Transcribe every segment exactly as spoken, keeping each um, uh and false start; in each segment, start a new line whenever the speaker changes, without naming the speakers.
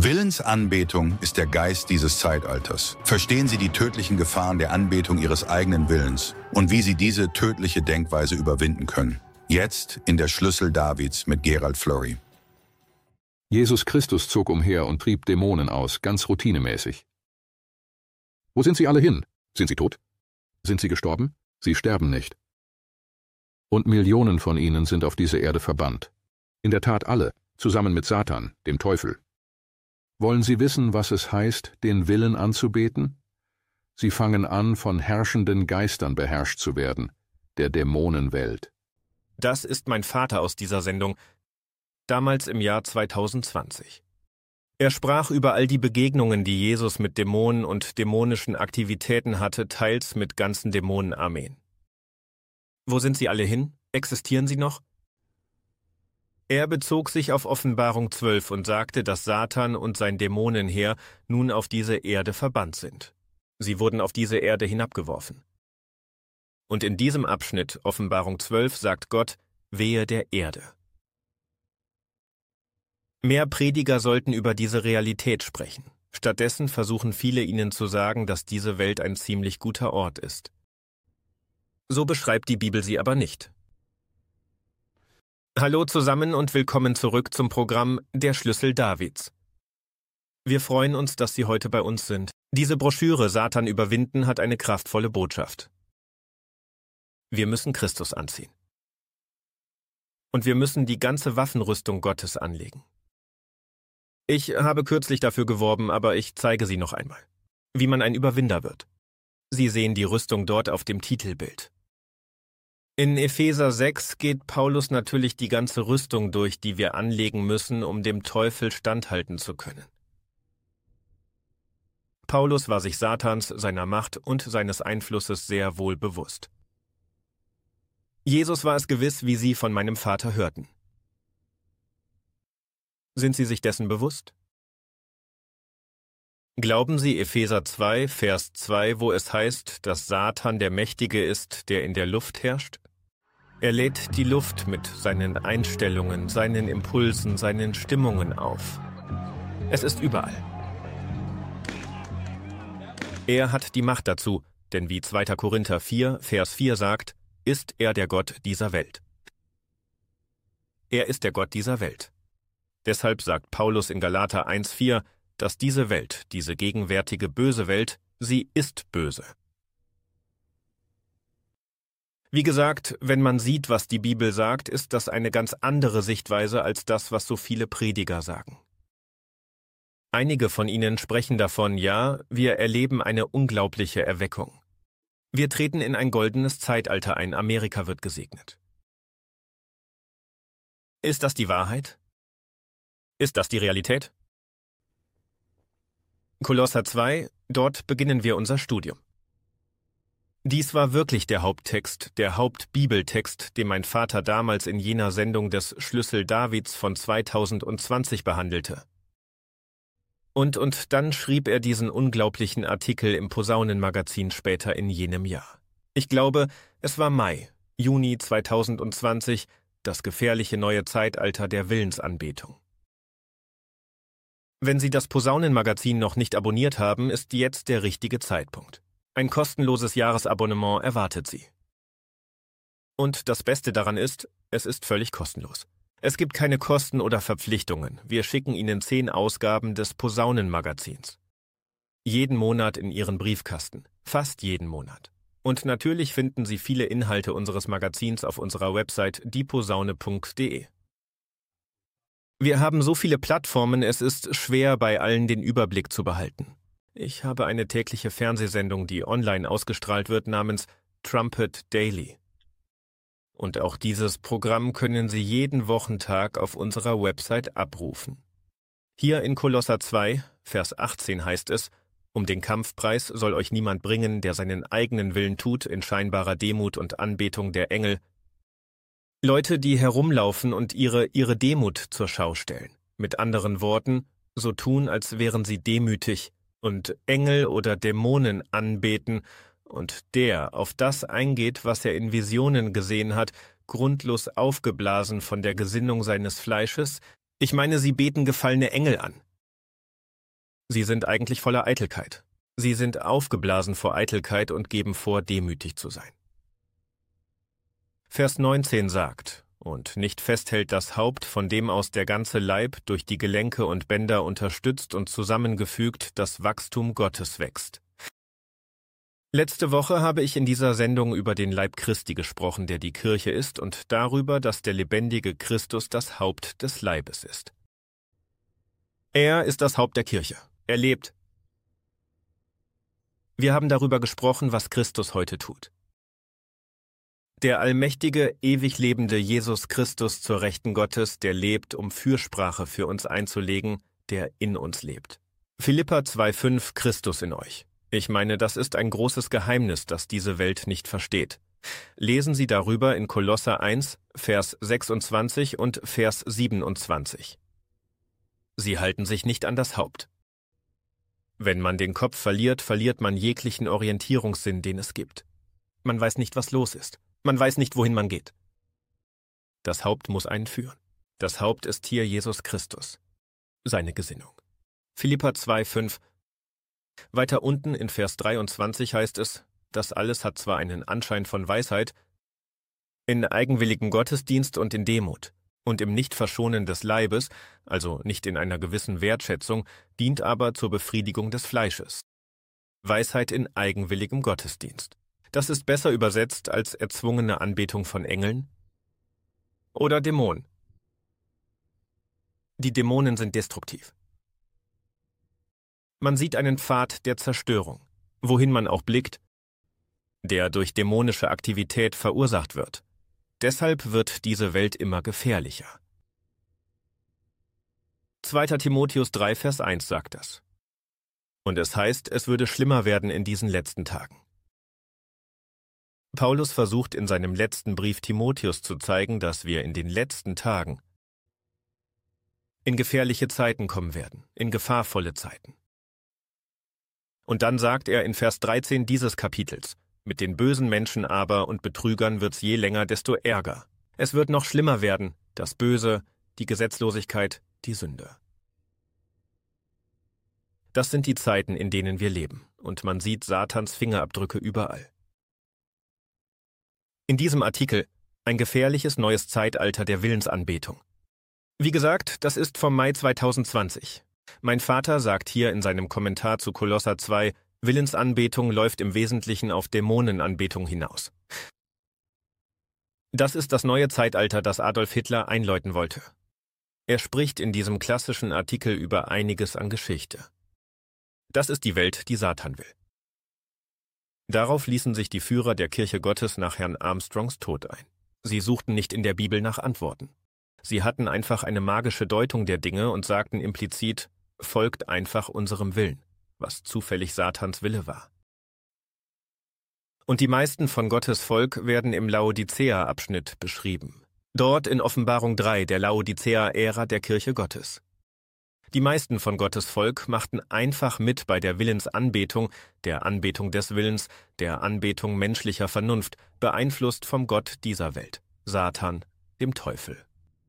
Willensanbetung ist der Geist dieses Zeitalters. Verstehen Sie die tödlichen Gefahren der Anbetung Ihres eigenen Willens und wie Sie diese tödliche Denkweise überwinden können. Jetzt in der Schlüssel Davids mit Gerald Flurry.
Jesus Christus zog umher und trieb Dämonen aus, ganz routinemäßig. Wo sind sie alle hin? Sind sie tot? Sind sie gestorben? Sie sterben nicht. Und Millionen von ihnen sind auf diese Erde verbannt. In der Tat alle, zusammen mit Satan, dem Teufel. Wollen Sie wissen, was es heißt, den Willen anzubeten? Sie fangen an, von herrschenden Geistern beherrscht zu werden, der Dämonenwelt.
Das ist mein Vater aus dieser Sendung, damals im Jahr zweitausendzwanzig. Er sprach über all die Begegnungen, die Jesus mit Dämonen und dämonischen Aktivitäten hatte, teils mit ganzen Dämonenarmeen. Wo sind sie alle hin? Existieren sie noch? Er bezog sich auf Offenbarung zwölf und sagte, dass Satan und sein Dämonenheer nun auf diese Erde verbannt sind. Sie wurden auf diese Erde hinabgeworfen. Und in diesem Abschnitt, Offenbarung zwölf, sagt Gott, wehe der Erde. Mehr Prediger sollten über diese Realität sprechen. Stattdessen versuchen viele ihnen zu sagen, dass diese Welt ein ziemlich guter Ort ist. So beschreibt die Bibel sie aber nicht. Hallo zusammen und willkommen zurück zum Programm Der Schlüssel Davids. Wir freuen uns, dass Sie heute bei uns sind. Diese Broschüre Satan überwinden hat eine kraftvolle Botschaft. Wir müssen Christus anziehen. Und wir müssen die ganze Waffenrüstung Gottes anlegen. Ich habe kürzlich dafür geworben, aber ich zeige sie noch einmal. Wie man ein Überwinder wird. Sie sehen die Rüstung dort auf dem Titelbild. In Epheser sechs geht Paulus natürlich die ganze Rüstung durch, die wir anlegen müssen, um dem Teufel standhalten zu können. Paulus war sich Satans, seiner Macht und seines Einflusses sehr wohl bewusst. Jesus war es gewiss, wie Sie von meinem Vater hörten. Sind Sie sich dessen bewusst? Glauben Sie Epheser zwei, Vers zwei, wo es heißt, dass Satan der Mächtige ist, der in der Luft herrscht? Er lädt die Luft mit seinen Einstellungen, seinen Impulsen, seinen Stimmungen auf. Es ist überall. Er hat die Macht dazu, denn wie zweiter Korinther vier, Vers vier sagt, ist er der Gott dieser Welt. Er ist der Gott dieser Welt. Deshalb sagt Paulus in Galater eins, vier, dass diese Welt, diese gegenwärtige böse Welt, sie ist böse. Wie gesagt, wenn man sieht, was die Bibel sagt, ist das eine ganz andere Sichtweise als das, was so viele Prediger sagen. Einige von ihnen sprechen davon, ja, wir erleben eine unglaubliche Erweckung. Wir treten in ein goldenes Zeitalter ein, Amerika wird gesegnet. Ist das die Wahrheit? Ist das die Realität? Kolosser zwei, dort beginnen wir unser Studium. Dies war wirklich der Haupttext, der Hauptbibeltext, den mein Vater damals in jener Sendung des Schlüssel Davids von zweitausendzwanzig behandelte. Und, und dann schrieb er diesen unglaublichen Artikel im Posaunenmagazin später in jenem Jahr. Ich glaube, es war Mai, Juni zweitausendzwanzig, das gefährliche neue Zeitalter der Willensanbetung. Wenn Sie das Posaunenmagazin noch nicht abonniert haben, ist jetzt der richtige Zeitpunkt. Ein kostenloses Jahresabonnement erwartet Sie. Und das Beste daran ist, es ist völlig kostenlos. Es gibt keine Kosten oder Verpflichtungen. Wir schicken Ihnen zehn Ausgaben des Posaunenmagazins. Jeden Monat in Ihren Briefkasten. Fast jeden Monat. Und natürlich finden Sie viele Inhalte unseres Magazins auf unserer Website dieposaune punkt de. Wir haben so viele Plattformen, es ist schwer, bei allen den Überblick zu behalten. Ich habe eine tägliche Fernsehsendung, die online ausgestrahlt wird, namens Trumpet Daily. Und auch dieses Programm können Sie jeden Wochentag auf unserer Website abrufen. Hier in Kolosser zwei, Vers achtzehn heißt es, um den Kampfpreis soll euch niemand bringen, der seinen eigenen Willen tut, in scheinbarer Demut und Anbetung der Engel. Leute, die herumlaufen und ihre, ihre Demut zur Schau stellen. Mit anderen Worten, so tun, als wären sie demütig und Engel oder Dämonen anbeten und der auf das eingeht, was er in Visionen gesehen hat, grundlos aufgeblasen von der Gesinnung seines Fleisches. Ich meine, sie beten gefallene Engel an. Sie sind eigentlich voller Eitelkeit. Sie sind aufgeblasen vor Eitelkeit und geben vor, demütig zu sein. Vers neunzehn sagt, und nicht festhält das Haupt, von dem aus der ganze Leib durch die Gelenke und Bänder unterstützt und zusammengefügt das Wachstum Gottes wächst. Letzte Woche habe ich in dieser Sendung über den Leib Christi gesprochen, der die Kirche ist, und darüber, dass der lebendige Christus das Haupt des Leibes ist. Er ist das Haupt der Kirche. Er lebt. Wir haben darüber gesprochen, was Christus heute tut. Der allmächtige, ewig lebende Jesus Christus zur Rechten Gottes, der lebt, um Fürsprache für uns einzulegen, der in uns lebt. Philipper zwei fünf, Christus in euch. Ich meine, das ist ein großes Geheimnis, das diese Welt nicht versteht. Lesen Sie darüber in Kolosser eins, Vers sechsundzwanzig und Vers siebenundzwanzig. Sie halten sich nicht an das Haupt. Wenn man den Kopf verliert, verliert man jeglichen Orientierungssinn, den es gibt. Man weiß nicht, was los ist. Man weiß nicht, wohin man geht. Das Haupt muss einen führen. Das Haupt ist hier Jesus Christus. Seine Gesinnung. Philipper zwei fünf. Weiter unten in Vers dreiundzwanzig heißt es, das alles hat zwar einen Anschein von Weisheit, in eigenwilligem Gottesdienst und in Demut, und im Nichtverschonen des Leibes, also nicht in einer gewissen Wertschätzung, dient aber zur Befriedigung des Fleisches. Weisheit in eigenwilligem Gottesdienst. Das ist besser übersetzt als erzwungene Anbetung von Engeln oder Dämonen. Die Dämonen sind destruktiv. Man sieht einen Pfad der Zerstörung, wohin man auch blickt, der durch dämonische Aktivität verursacht wird. Deshalb wird diese Welt immer gefährlicher. zweiter Timotheus drei Vers eins sagt das. Und es heißt, es würde schlimmer werden in diesen letzten Tagen. Paulus versucht in seinem letzten Brief Timotheus zu zeigen, dass wir in den letzten Tagen in gefährliche Zeiten kommen werden, in gefahrvolle Zeiten. Und dann sagt er in Vers dreizehn dieses Kapitels, mit den bösen Menschen aber und Betrügern wird's je länger, desto ärger. Es wird noch schlimmer werden, das Böse, die Gesetzlosigkeit, die Sünde. Das sind die Zeiten, in denen wir leben, und man sieht Satans Fingerabdrücke überall. In diesem Artikel ein gefährliches neues Zeitalter der Willensanbetung. Wie gesagt, das ist vom Mai zweitausendzwanzig. Mein Vater sagt hier in seinem Kommentar zu Kolosser zwei, Willensanbetung läuft im Wesentlichen auf Dämonenanbetung hinaus. Das ist das neue Zeitalter, das Adolf Hitler einläuten wollte. Er spricht in diesem klassischen Artikel über einiges an Geschichte. Das ist die Welt, die Satan will. Darauf ließen sich die Führer der Kirche Gottes nach Herrn Armstrongs Tod ein. Sie suchten nicht in der Bibel nach Antworten. Sie hatten einfach eine magische Deutung der Dinge und sagten implizit, folgt einfach unserem Willen, was zufällig Satans Wille war. Und die meisten von Gottes Volk werden im Laodicea-Abschnitt beschrieben. Dort in Offenbarung drei, der Laodicea-Ära der Kirche Gottes. Die meisten von Gottes Volk machten einfach mit bei der Willensanbetung, der Anbetung des Willens, der Anbetung menschlicher Vernunft, beeinflusst vom Gott dieser Welt, Satan, dem Teufel.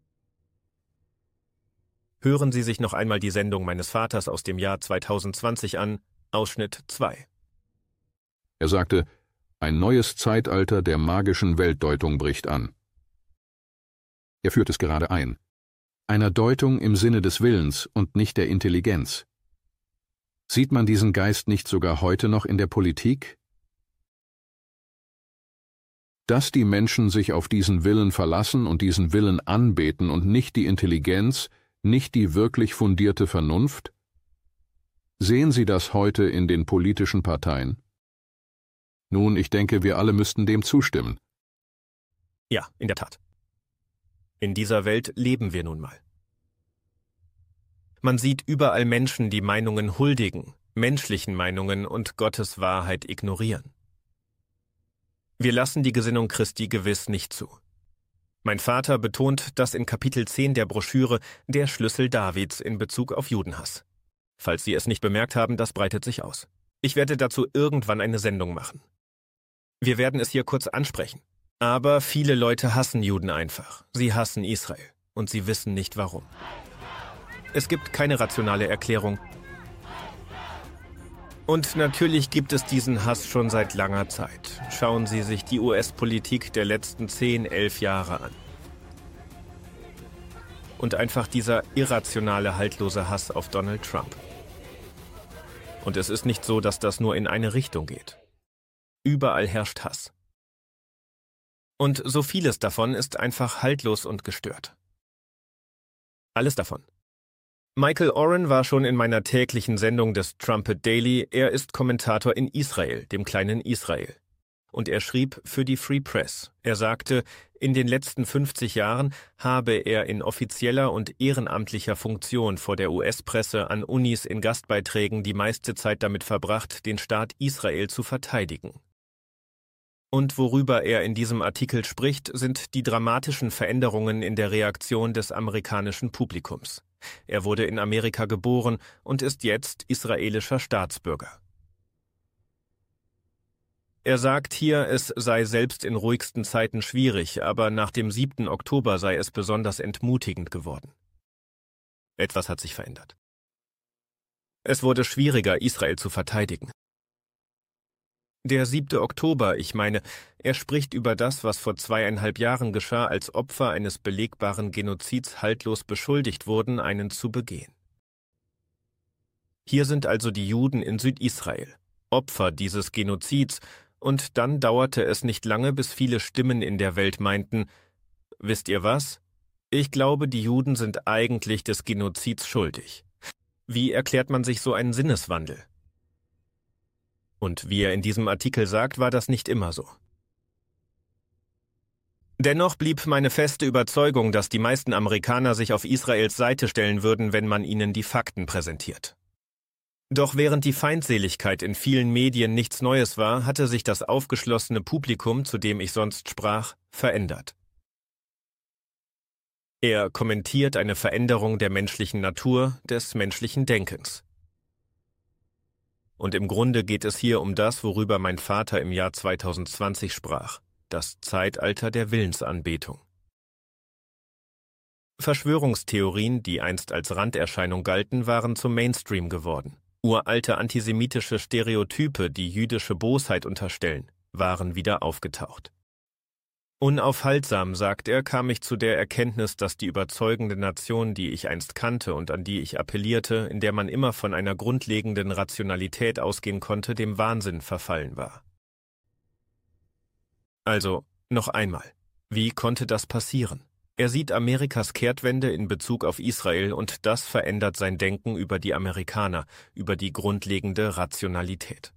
Hören Sie sich noch einmal die Sendung meines Vaters aus dem Jahr zweitausendzwanzig an, Ausschnitt zwei.
Er sagte, ein neues Zeitalter der magischen Weltdeutung bricht an. Er führt es gerade ein. Einer Deutung im Sinne des Willens und nicht der Intelligenz. Sieht man diesen Geist nicht sogar heute noch in der Politik? Dass die Menschen sich auf diesen Willen verlassen und diesen Willen anbeten und nicht die Intelligenz, nicht die wirklich fundierte Vernunft? Sehen Sie das heute in den politischen Parteien? Nun, ich denke, wir alle müssten dem zustimmen.
Ja, in der Tat. In dieser Welt leben wir nun mal. Man sieht überall Menschen, die Meinungen huldigen, menschlichen Meinungen und Gottes Wahrheit ignorieren. Wir lassen die Gesinnung Christi gewiss nicht zu. Mein Vater betont das in Kapitel zehn der Broschüre Der Schlüssel Davids in Bezug auf Judenhass. Falls Sie es nicht bemerkt haben, das breitet sich aus. Ich werde dazu irgendwann eine Sendung machen. Wir werden es hier kurz ansprechen. Aber viele Leute hassen Juden einfach. Sie hassen Israel. Und sie wissen nicht warum. Es gibt keine rationale Erklärung. Und natürlich gibt es diesen Hass schon seit langer Zeit. Schauen Sie sich die U S-Politik der letzten zehn, elf Jahre an. Und einfach dieser irrationale, haltlose Hass auf Donald Trump. Und es ist nicht so, dass das nur in eine Richtung geht. Überall herrscht Hass. Und so vieles davon ist einfach haltlos und gestört. Alles davon. Michael Oren war schon in meiner täglichen Sendung des Trumpet Daily. Er ist Kommentator in Israel, dem kleinen Israel. Und er schrieb für die Free Press. Er sagte, in den letzten fünfzig Jahren habe er in offizieller und ehrenamtlicher Funktion vor der U S-Presse an Unis in Gastbeiträgen die meiste Zeit damit verbracht, den Staat Israel zu verteidigen. Und worüber er in diesem Artikel spricht, sind die dramatischen Veränderungen in der Reaktion des amerikanischen Publikums. Er wurde in Amerika geboren und ist jetzt israelischer Staatsbürger. Er sagt hier, es sei selbst in ruhigsten Zeiten schwierig, aber nach dem siebten Oktober sei es besonders entmutigend geworden. Etwas hat sich verändert. Es wurde schwieriger, Israel zu verteidigen. Der siebte Oktober, ich meine, er spricht über das, was vor zweieinhalb Jahren geschah, als Opfer eines belegbaren Genozids haltlos beschuldigt wurden, einen zu begehen. Hier sind also die Juden in Südisrael, Opfer dieses Genozids, und dann dauerte es nicht lange, bis viele Stimmen in der Welt meinten, wisst ihr was? Ich glaube, die Juden sind eigentlich des Genozids schuldig. Wie erklärt man sich so einen Sinneswandel? Und wie er in diesem Artikel sagt, war das nicht immer so. Dennoch blieb meine feste Überzeugung, dass die meisten Amerikaner sich auf Israels Seite stellen würden, wenn man ihnen die Fakten präsentiert. Doch während die Feindseligkeit in vielen Medien nichts Neues war, hatte sich das aufgeschlossene Publikum, zu dem ich sonst sprach, verändert. Er kommentiert eine Veränderung der menschlichen Natur, des menschlichen Denkens. Und im Grunde geht es hier um das, worüber mein Vater im Jahr zweitausendzwanzig sprach, das Zeitalter der Willensanbetung. Verschwörungstheorien, die einst als Randerscheinung galten, waren zum Mainstream geworden. Uralte antisemitische Stereotype, die jüdische Bosheit unterstellen, waren wieder aufgetaucht. Unaufhaltsam, sagt er, kam ich zu der Erkenntnis, dass die überzeugende Nation, die ich einst kannte und an die ich appellierte, in der man immer von einer grundlegenden Rationalität ausgehen konnte, dem Wahnsinn verfallen war. Also, noch einmal, wie konnte das passieren? Er sieht Amerikas Kehrtwende in Bezug auf Israel und das verändert sein Denken über die Amerikaner, über die grundlegende Rationalität.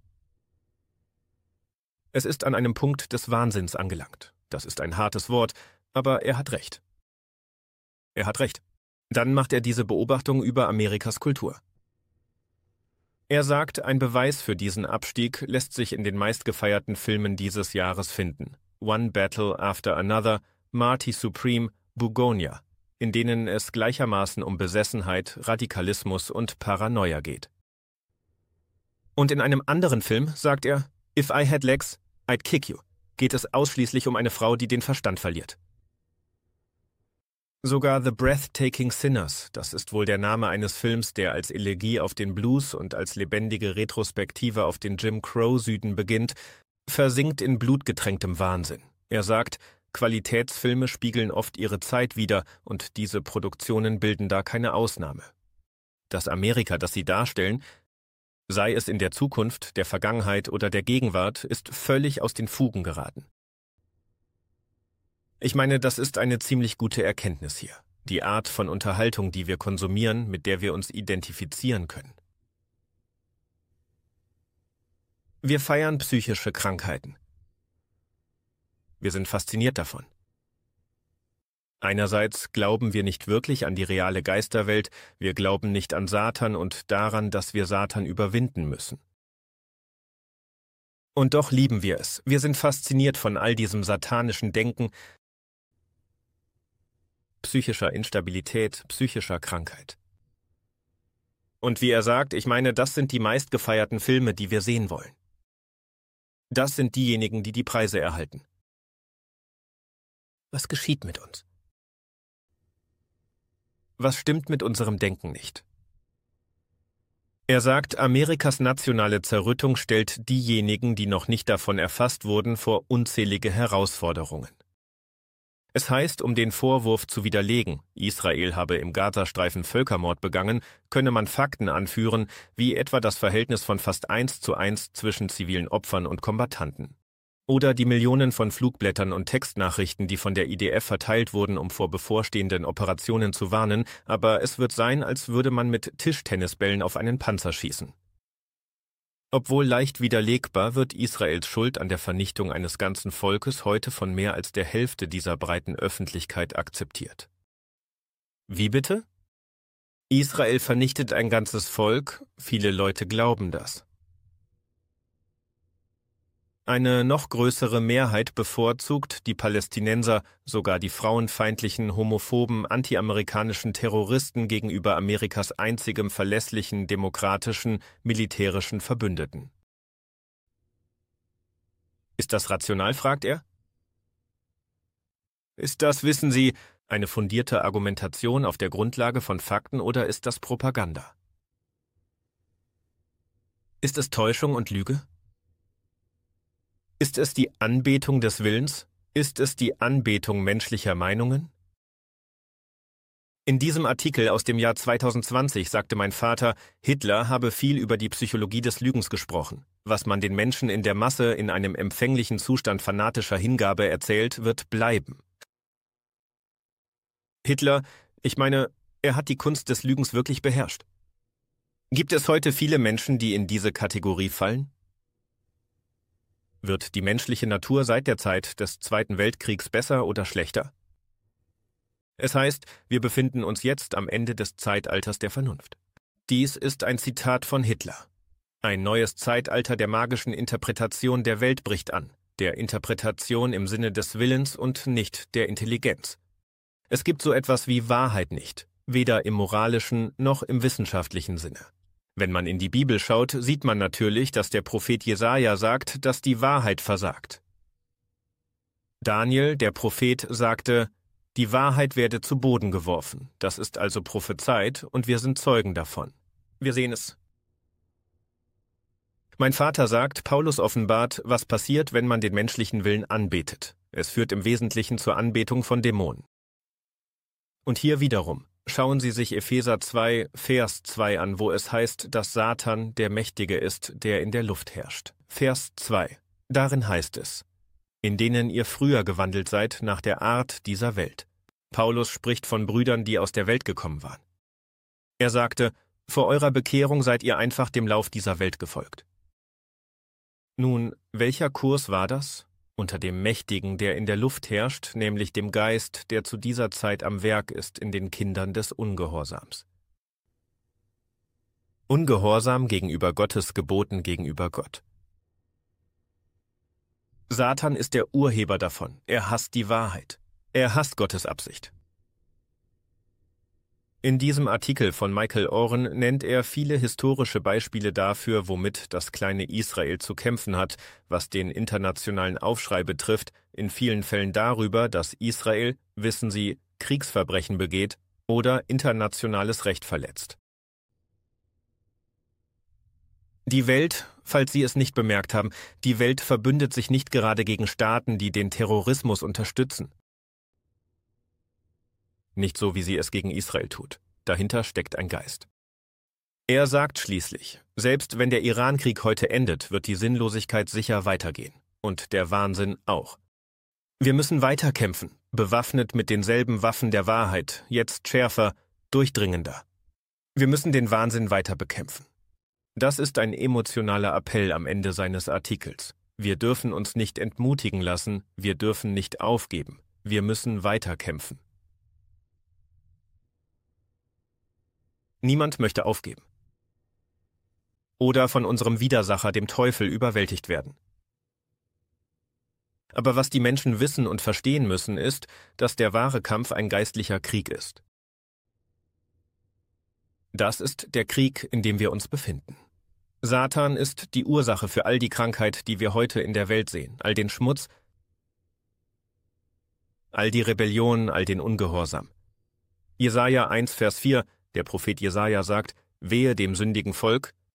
Es ist an einem Punkt des Wahnsinns angelangt. Das ist ein hartes Wort, aber er hat recht. Er hat recht. Dann macht er diese Beobachtung über Amerikas Kultur. Er sagt, ein Beweis für diesen Abstieg lässt sich in den meistgefeierten Filmen dieses Jahres finden. One Battle After Another, Marty Supreme, Bugonia, in denen es gleichermaßen um Besessenheit, Radikalismus und Paranoia geht. Und in einem anderen Film sagt er, If I had legs, I'd kick you, geht es ausschließlich um eine Frau, die den Verstand verliert. Sogar The Breathtaking Sinners, das ist wohl der Name eines Films, der als Elegie auf den Blues und als lebendige Retrospektive auf den Jim Crow-Süden beginnt, versinkt in blutgetränktem Wahnsinn. Er sagt, Qualitätsfilme spiegeln oft ihre Zeit wider und diese Produktionen bilden da keine Ausnahme. Das Amerika, das sie darstellen, sei es in der Zukunft, der Vergangenheit oder der Gegenwart, ist völlig aus den Fugen geraten. Ich meine, das ist eine ziemlich gute Erkenntnis hier. Die Art von Unterhaltung, die wir konsumieren, mit der wir uns identifizieren können. Wir feiern psychische Krankheiten. Wir sind fasziniert davon. Einerseits glauben wir nicht wirklich an die reale Geisterwelt, wir glauben nicht an Satan und daran, dass wir Satan überwinden müssen. Und doch lieben wir es. Wir sind fasziniert von all diesem satanischen Denken, psychischer Instabilität, psychischer Krankheit. Und wie er sagt, ich meine, das sind die meistgefeierten Filme, die wir sehen wollen. Das sind diejenigen, die die Preise erhalten. Was geschieht mit uns? Was stimmt mit unserem Denken nicht? Er sagt, Amerikas nationale Zerrüttung stellt diejenigen, die noch nicht davon erfasst wurden, vor unzählige Herausforderungen. Es heißt, um den Vorwurf zu widerlegen, Israel habe im Gazastreifen Völkermord begangen, könne man Fakten anführen, wie etwa das Verhältnis von fast eins zu eins zwischen zivilen Opfern und Kombattanten. Oder die Millionen von Flugblättern und Textnachrichten, die von der I D F verteilt wurden, um vor bevorstehenden Operationen zu warnen, aber es wird sein, als würde man mit Tischtennisbällen auf einen Panzer schießen. Obwohl leicht widerlegbar, wird Israels Schuld an der Vernichtung eines ganzen Volkes heute von mehr als der Hälfte dieser breiten Öffentlichkeit akzeptiert. Wie bitte? Israel vernichtet ein ganzes Volk, viele Leute glauben das. Eine noch größere Mehrheit bevorzugt die Palästinenser, sogar die frauenfeindlichen, homophoben, antiamerikanischen Terroristen gegenüber Amerikas einzigem verlässlichen, demokratischen, militärischen Verbündeten. Ist das rational, fragt er? Ist das, wissen Sie, eine fundierte Argumentation auf der Grundlage von Fakten oder ist das Propaganda? Ist es Täuschung und Lüge? Ist es die Anbetung des Willens? Ist es die Anbetung menschlicher Meinungen? In diesem Artikel aus dem Jahr zweitausendzwanzig sagte mein Vater, Hitler habe viel über die Psychologie des Lügens gesprochen. Was man den Menschen in der Masse in einem empfänglichen Zustand fanatischer Hingabe erzählt, wird bleiben. Hitler, ich meine, er hat die Kunst des Lügens wirklich beherrscht. Gibt es heute viele Menschen, die in diese Kategorie fallen? Wird die menschliche Natur seit der Zeit des Zweiten Weltkriegs besser oder schlechter? Es heißt, wir befinden uns jetzt am Ende des Zeitalters der Vernunft. Dies ist ein Zitat von Hitler. Ein neues Zeitalter der magischen Interpretation der Welt bricht an, der Interpretation im Sinne des Willens und nicht der Intelligenz. Es gibt so etwas wie Wahrheit nicht, weder im moralischen noch im wissenschaftlichen Sinne. Wenn man in die Bibel schaut, sieht man natürlich, dass der Prophet Jesaja sagt, dass die Wahrheit versagt. Daniel, der Prophet, sagte, die Wahrheit werde zu Boden geworfen. Das ist also prophezeit und wir sind Zeugen davon. Wir sehen es. Mein Vater sagt, Paulus offenbart, was passiert, wenn man den menschlichen Willen anbetet. Es führt im Wesentlichen zur Anbetung von Dämonen. Und hier wiederum. Schauen Sie sich Epheser zwei, Vers zwei an, wo es heißt, dass Satan der Mächtige ist, der in der Luft herrscht. Vers zwei. Darin heißt es, in denen ihr früher gewandelt seid nach der Art dieser Welt. Paulus spricht von Brüdern, die aus der Welt gekommen waren. Er sagte, vor eurer Bekehrung seid ihr einfach dem Lauf dieser Welt gefolgt. Nun, welcher Kurs war das? Unter dem Mächtigen, der in der Luft herrscht, nämlich dem Geist, der zu dieser Zeit am Werk ist in den Kindern des Ungehorsams. Ungehorsam gegenüber Gottes Geboten gegenüber Gott. Satan ist der Urheber davon. Er hasst die Wahrheit. Er hasst Gottes Absicht. In diesem Artikel von Michael Oren nennt er viele historische Beispiele dafür, womit das kleine Israel zu kämpfen hat, was den internationalen Aufschrei betrifft, in vielen Fällen darüber, dass Israel, wissen Sie, Kriegsverbrechen begeht oder internationales Recht verletzt. Die Welt, falls Sie es nicht bemerkt haben, die Welt verbündet sich nicht gerade gegen Staaten, die den Terrorismus unterstützen. Nicht so, wie sie es gegen Israel tut. Dahinter steckt ein Geist. Er sagt schließlich, selbst wenn der Irankrieg heute endet, wird die Sinnlosigkeit sicher weitergehen. Und der Wahnsinn auch. Wir müssen weiterkämpfen, bewaffnet mit denselben Waffen der Wahrheit, jetzt schärfer, durchdringender. Wir müssen den Wahnsinn weiter bekämpfen. Das ist ein emotionaler Appell am Ende seines Artikels. Wir dürfen uns nicht entmutigen lassen, wir dürfen nicht aufgeben, wir müssen weiterkämpfen. Niemand möchte aufgeben. Oder von unserem Widersacher, dem Teufel, überwältigt werden. Aber was die Menschen wissen und verstehen müssen, ist, dass der wahre Kampf ein geistlicher Krieg ist. Das ist der Krieg, in dem wir uns befinden. Satan ist die Ursache für all die Krankheit, die wir heute in der Welt sehen, all den Schmutz, all die Rebellion, all den Ungehorsam. Jesaja eins, Vers vier, der Prophet Jesaja sagt, wehe dem sündigen Volk,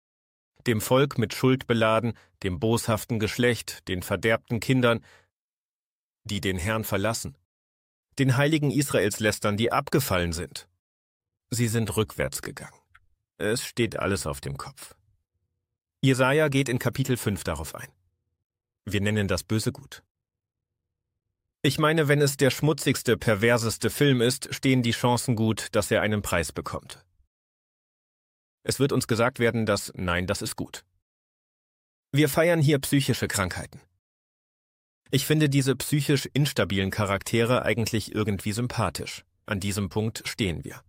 dem Volk mit Schuld beladen, dem boshaften Geschlecht, den verderbten Kindern, die den Herrn verlassen, den Heiligen Israels lästern, die abgefallen sind. Sie sind rückwärts gegangen. Es steht alles auf dem Kopf. Jesaja geht in Kapitel fünf darauf ein. Wir nennen das Böse gut. Ich meine, wenn es der schmutzigste, perverseste Film ist, stehen die Chancen gut, dass er einen Preis bekommt. Es wird uns gesagt werden, dass, nein, das ist gut. Wir feiern hier psychische Krankheiten. Ich finde diese psychisch instabilen Charaktere eigentlich irgendwie sympathisch. An diesem Punkt stehen wir.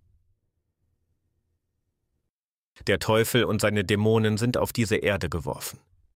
Der Teufel und seine Dämonen sind auf diese Erde geworfen.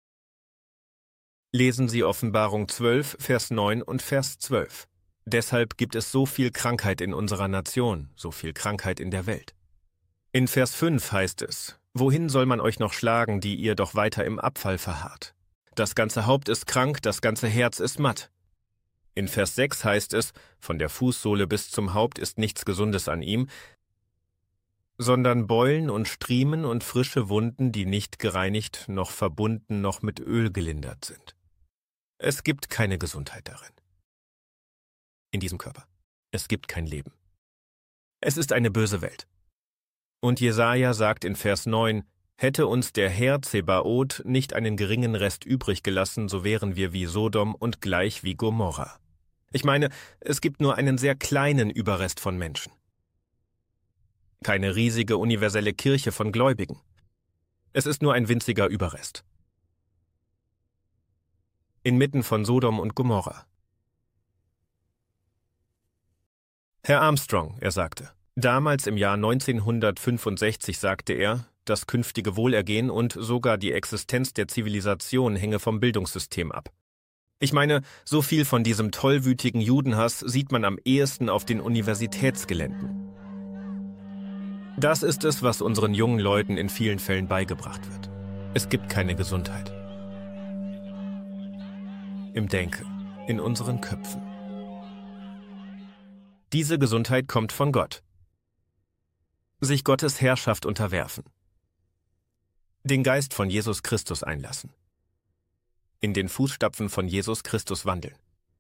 Lesen Sie Offenbarung zwölf, Vers neun und Vers zwölf. Deshalb gibt es so viel Krankheit in unserer Nation, so viel Krankheit in der Welt. In Vers fünf heißt es: Wohin soll man euch noch schlagen, die ihr doch weiter im Abfall verharrt? Das ganze Haupt ist krank, das ganze Herz ist matt. In Vers sechs heißt es: Von der Fußsohle bis zum Haupt ist nichts Gesundes an ihm, sondern Beulen und Striemen und frische Wunden, die nicht gereinigt, noch verbunden, noch mit Öl gelindert sind. Es gibt keine Gesundheit darin. In diesem Körper. Es gibt kein Leben. Es ist eine böse Welt. Und Jesaja sagt in Vers neun: Hätte uns der Herr Zebaoth nicht einen geringen Rest übrig gelassen, so wären wir wie Sodom und gleich wie Gomorra. Ich meine, es gibt nur einen sehr kleinen Überrest von Menschen. Keine riesige universelle Kirche von Gläubigen. Es ist nur ein winziger Überrest. Inmitten von Sodom und Gomorra. Herr Armstrong, er sagte, damals im Jahr neunzehnhundertfünfundsechzig sagte er, das künftige Wohlergehen und sogar die Existenz der Zivilisation hänge vom Bildungssystem ab. Ich meine, so viel von diesem tollwütigen Judenhass sieht man am ehesten auf den Universitätsgeländen. Das ist es, was unseren jungen Leuten in vielen Fällen beigebracht wird. Es gibt keine Gesundheit. Im Denken, in unseren Köpfen. Diese Gesundheit kommt von Gott. Sich Gottes Herrschaft unterwerfen. Den Geist von Jesus Christus einlassen. In den Fußstapfen von Jesus Christus wandeln.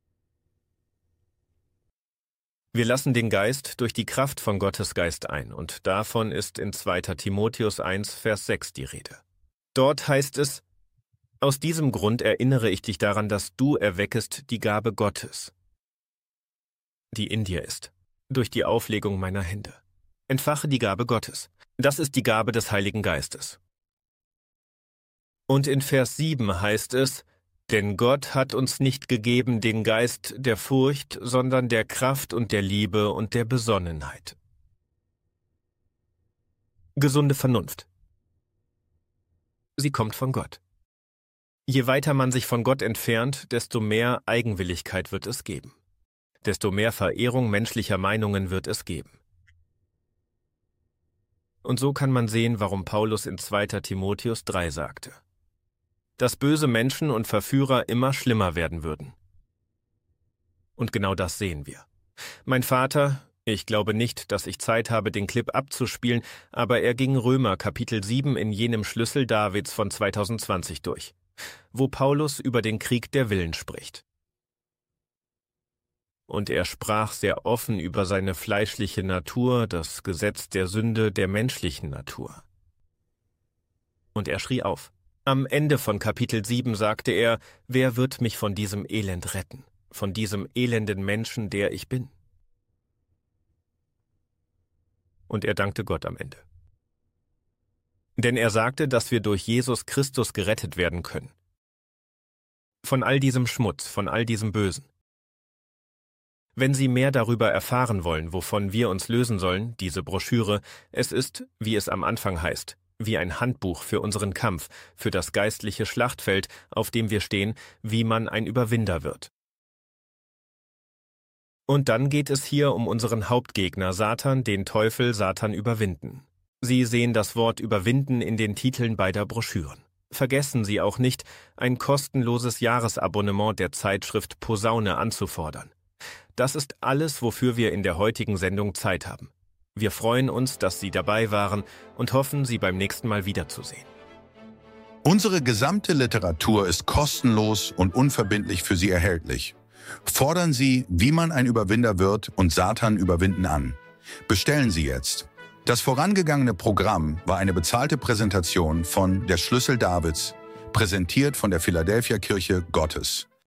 Wir lassen den Geist durch die Kraft von Gottes Geist ein, und davon ist in zweiter Timotheus eins, Vers sechs die Rede. Dort heißt es: Aus diesem Grund erinnere ich dich daran, dass du erweckest die Gabe Gottes, die in dir ist, durch die Auflegung meiner Hände. Entfache die Gabe Gottes. Das ist die Gabe des Heiligen Geistes. Und in Vers sieben heißt es: Denn Gott hat uns nicht gegeben den Geist der Furcht, sondern der Kraft und der Liebe und der Besonnenheit. Gesunde Vernunft. Sie kommt von Gott. Je weiter man sich von Gott entfernt, desto mehr Eigenwilligkeit wird es geben. Desto mehr Verehrung menschlicher Meinungen wird es geben. Und so kann man sehen, warum Paulus in zweiter Timotheus drei sagte, dass böse Menschen und Verführer immer schlimmer werden würden. Und genau das sehen wir. Mein Vater, ich glaube nicht, dass ich Zeit habe, den Clip abzuspielen, aber er ging Römer Kapitel sieben in jenem Schlüssel Davids von zweitausendzwanzig durch, wo Paulus über den Krieg der Willen spricht. Und er sprach sehr offen über seine fleischliche Natur, das Gesetz der Sünde der menschlichen Natur. Und er schrie auf. Am Ende von Kapitel sieben sagte er: Wer wird mich von diesem Elend retten, von diesem elenden Menschen, der ich bin? Und er dankte Gott am Ende. Denn er sagte, dass wir durch Jesus Christus gerettet werden können. Von all diesem Schmutz, von all diesem Bösen. Wenn Sie mehr darüber erfahren wollen, wovon wir uns lösen sollen, diese Broschüre, es ist, wie es am Anfang heißt, wie ein Handbuch für unseren Kampf, für das geistliche Schlachtfeld, auf dem wir stehen, wie man ein Überwinder wird. Und dann geht es hier um unseren Hauptgegner, Satan, den Teufel, Satan überwinden. Sie sehen das Wort überwinden in den Titeln beider Broschüren. Vergessen Sie auch nicht, ein kostenloses Jahresabonnement der Zeitschrift Posaune anzufordern. Das ist alles, wofür wir in der heutigen Sendung Zeit haben. Wir freuen uns, dass Sie dabei waren und hoffen, Sie beim nächsten Mal wiederzusehen.
Unsere gesamte Literatur ist kostenlos und unverbindlich für Sie erhältlich. Fordern Sie, wie man ein Überwinder wird und Satan überwinden an. Bestellen Sie jetzt. Das vorangegangene Programm war eine bezahlte Präsentation von Der Schlüssel Davids, präsentiert von der Philadelphia Kirche Gottes.